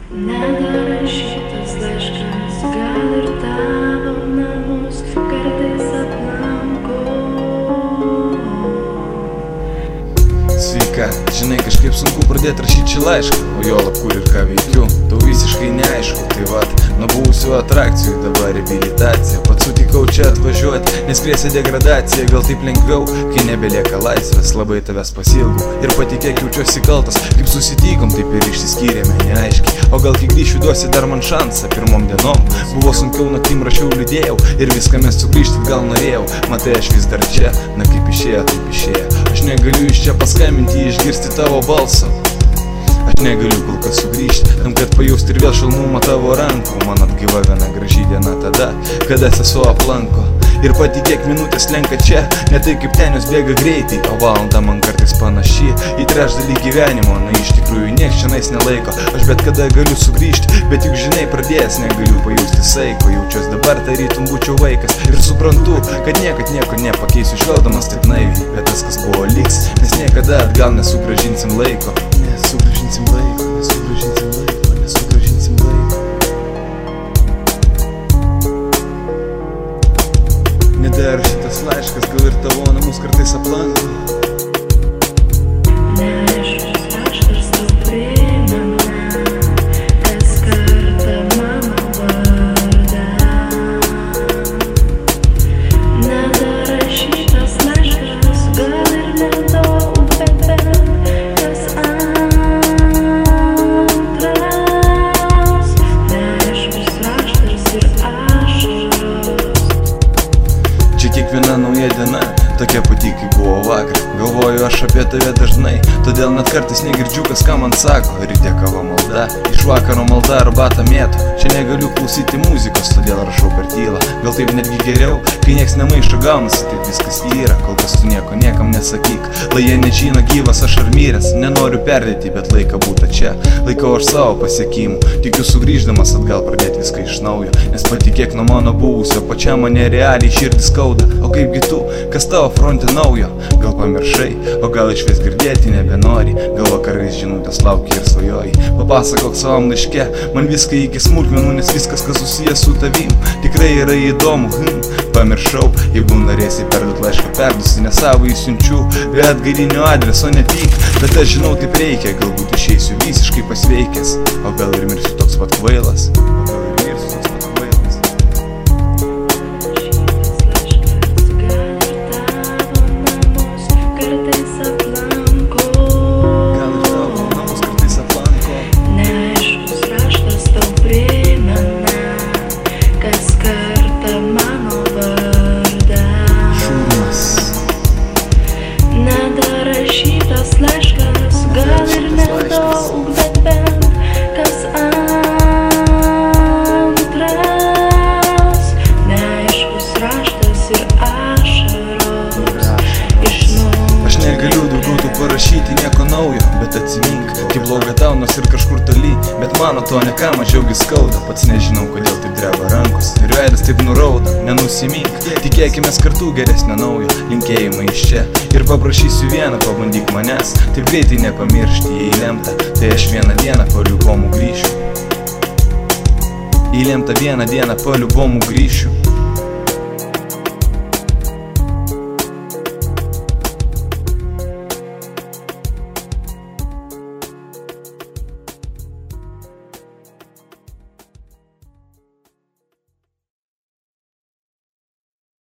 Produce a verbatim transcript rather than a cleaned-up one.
Nedarašytas laiškas, gal ir tavo namus kartais aplanko. Sveika, žinai, kažkaip sunku pradėti rašyti šį laišką, o jo lab kur ir ką veikiu, tau visiškai neaišku. Tai vat, nuo buvusių atrakcijų dabar reabilitacija. Pats sutikau čia atvažiuoti, nes grėsia degradacija. Gal taip lengviau, kai nebelieka laisvės. Labai tavęs pasilgau ir patikėk, jaučiuosi kaltas. Kaip susitikom, taip ir išsiskyrėme neaiškiai. O gal kai grįšiu duosi dar man šansą. Pirmom dienom buvo sunkiau, naktim rašiau, liūdėjau ir viską mes sugrįžti gal norėjau. Matai, aš vis dar čia, na kaip išėjo, taip išėjo. Aš negaliu iš čia paskambinti, išgirsti tavo balsą. Aš negaliu kol kas sugrįžti, tam kad pajausti ir vėl šalmumą tavo rankų. Man atgyva viena graži diena tada, kada sesuo aplanko. Ir patikėk, minutės lenka čia, ne tai kaip ten jos bėga greitai. O valanda man kartais panaši į trečdalį gyvenimo. Na iš tikrųjų nieks šiandien nelaiko, aš bet kada galiu sugrįžti. Bet juk žinai, pradėjęs negaliu pajausti saiko. Jaučiuos dabar tarytum būčiau vaikas ir suprantu, kad niekad nieko nepakeisiu žvelgdamas taip naiviai. Bet tas kas buvo liks, nes niekada atgal nesugrąžinsim laiko. Nesugrąžinsim laiko, nesugrąžinsim laiko, nesugrąžinsim laiko. Nedarašytas laiškas, gal ir tavo namus kartais aplanko. Neaiškus raštas tau primena kas kartą mano vardą. Nedarašytas laiškas, gal ir nedaug, bet bent kas antras. Neaiškus raštas ir ašaros. Čia kiekviena nauja diena, tokia pati kaip buvo vakar. Galvoju aš apie tave dažnai, todėl net kartais negirdžiu kas ką man sako. Ryte kava malda, iš vakaro malda arbatą mėtų. Čia negaliu klausyti muzikos, todėl rašau per tylą. Gal taip netgi geriau, kai nieks nemaišo gaunasi, taip viskas yra. Kol kas tu nieko niekam nesakyk, lai jie nežino gyvas aš ar miręs. Nenoriu perdėti, bet laiką būta čia. Laikau aš savo pasiekimų, tikiu sugrįždamas atgal pradėti viską iš naujo. Nes patikėk, nuo mano buvusio pačia mane realiai širdį skauda. O kaipgi tu, kas tavo fronte naujo? Gal pamiršai, o gal išvis girdėti nebenori. Gal vakarais žinutės lauki ir svajoji. Papasakok savam laiške, man viską iki smulkmenų, nes viskas kas susijęs su tavim tikrai yra įdomu. hm, Pamiršau, jeigu norėsi perduot laišką, perdusi, ne savo įsiunčiu, bet galinio adreso nepyk. Bet aš žinau taip reikia, galbūt išeisiu visiškai pasveikęs. O gal ir mirsiu toks pat kvailas. O gal ir mirsiu toks pat kvailas. Gal ir tavo namus kartais aplanko. Neaiškus raštas tau primena kas kartą mano vardą. Šurmas. Nedarašytas laiškas, gal ir nedaug, bet bent kas antras. Neaiškus raštas ir ašaros iš naujo. Aš negaliu daugiau tu parašyti nieko naujo, bet atsimink, kaip bloga tau nors ir kažkur toli. Bet mano to ne ką mažiaugi skauda, pats nežinau kodėl taip dreba rankos ir veidas taip nurauda. Nenusimink, tikėkimės kartu geresnio naujo. Linkėjimai iš čia ir paprašysiu vieną, pabandyk manęs taip greitai nepamiršti. Jei lemta, tai aš vieną dieną po liubomų grįšiu. Jei lemta vieną dieną po liubomų grįšiu.